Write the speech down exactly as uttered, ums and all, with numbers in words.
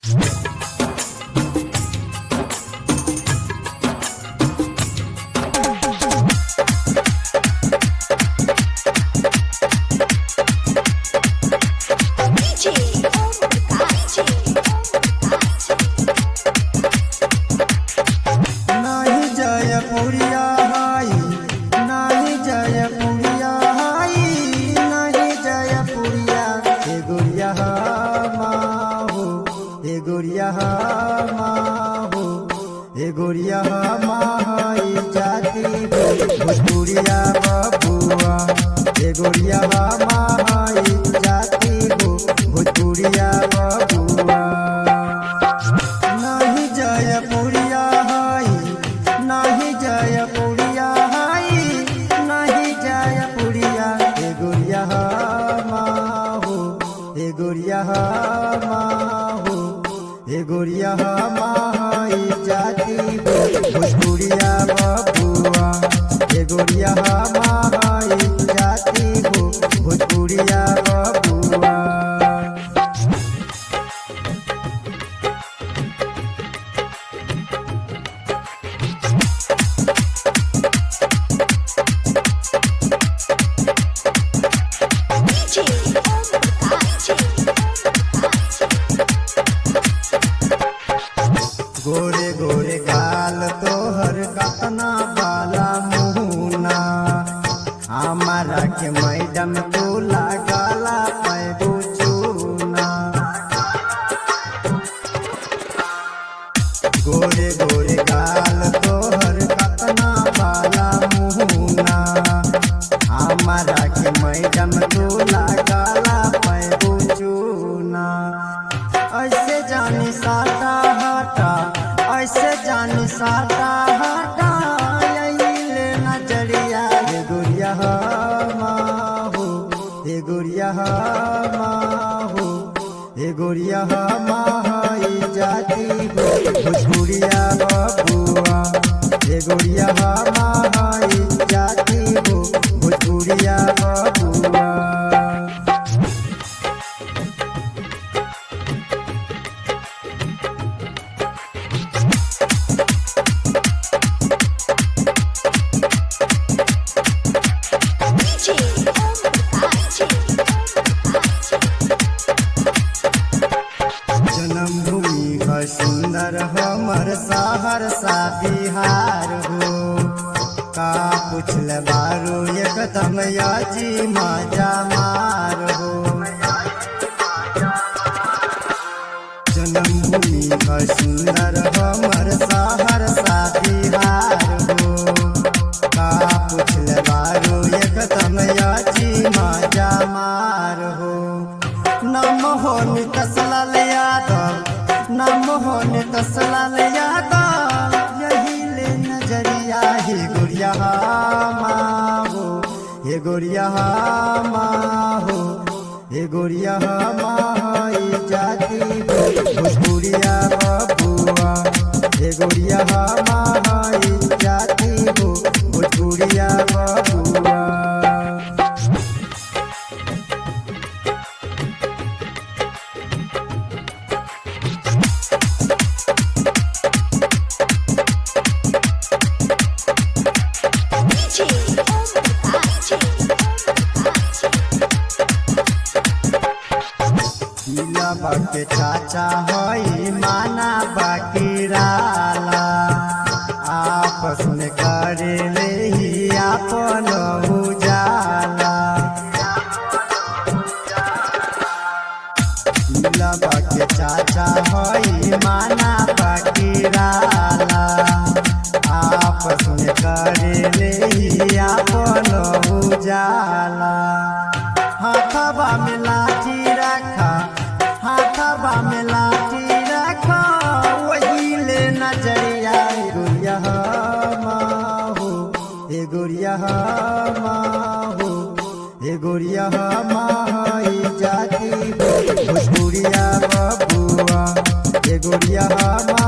गोरिया माहो हे गोरिया माई जाती भोजपुरिया बबुआ हे गोरिया माई जाती भोजपुरिया बबुआ नहीं जयपुरिया हाई नहीं जयपुरिया हाई नहीं जयपुरिया हे गोरिया माहो हे गोरिया माहो हे गोरिया माई जाती भोजपुरिया बबुआ हे गोरिया माई जाती भोजपुरिया बबुआ गोरे गोरे गाल तोहर कतना बाला मुहना हमारा के मैडम को लगाला पैबू चूना गोरे गोरे गाल तोहर कतना बाला मुहना हमारा के मैडम को लगाला पैबू चूना ऐसे जानी साटा हटा ऐसे जानी साटा हटा ले नजरिया हे गोरिया माहो हे गोरिया माहो हे गोरिया माई जाती भोजपुरिया बबुआ हे गोरिया माई जाती भोजपुरिया बबुआ जन्मभूमि का सुंदर हमर सहरसा बिहार हो का पुछल बारू एकदम याजी मजा मार हो जन्मभूमि का सुंदर हमर सहरसा बिहार हो का पुछल बारू एकदम याजी मजा मार हो नम हो नितसलाल यादव नम हो नितसलाल यादव यही ले नजरिया हे गोरिया माहो हे गोरिया माहो हे गोरिया माई जाती भोजपुरिया बबुआ हे गोरिया माई जाती भोजपुरिया बबुआ बाके चाचा होई माना बाकी राला आपस में करे ले ही आपन उजाला बाके चाचा होई माना बाकी राला आपस में करे ले ही आपन उजाला हाथवा में लाठी रखा हाथवा में लाठी रखा वही ले नजरिया हे गोरिया माहो हे गोरिया माहो हे गोरिया माई जाती भोजपुरिया बबुआ हे गोरिया